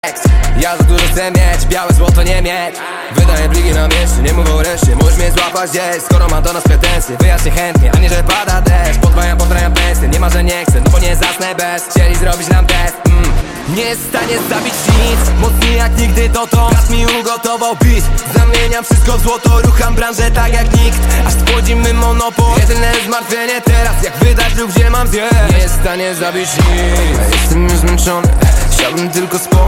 Ja za dużo chcę mieć, białe złoto nie mieć. Wydaję bligi na mieście, nie mówię o reszcie. Możesz mnie złapać gdzieś, skoro ma do nas pretensje. Wyjaśnię chętnie, a nie że pada deszcz. Podwajam pensję, nie ma, że nie chcę, no bo nie zasnę bez. Chcieli zrobić nam test, nie jest w stanie zabić nic. Mocniej jak nigdy dotąd. Brat mi ugotował beat. Zamieniam wszystko w złoto, rucham branżę tak jak nikt. Aż spłodzimy monopol. Jedyne zmartwienie teraz, jak wydać lub gdzie mam zjeść. Nie jest w stanie zabić nic. Jestem już zmęczony, chciałbym tylko spokój.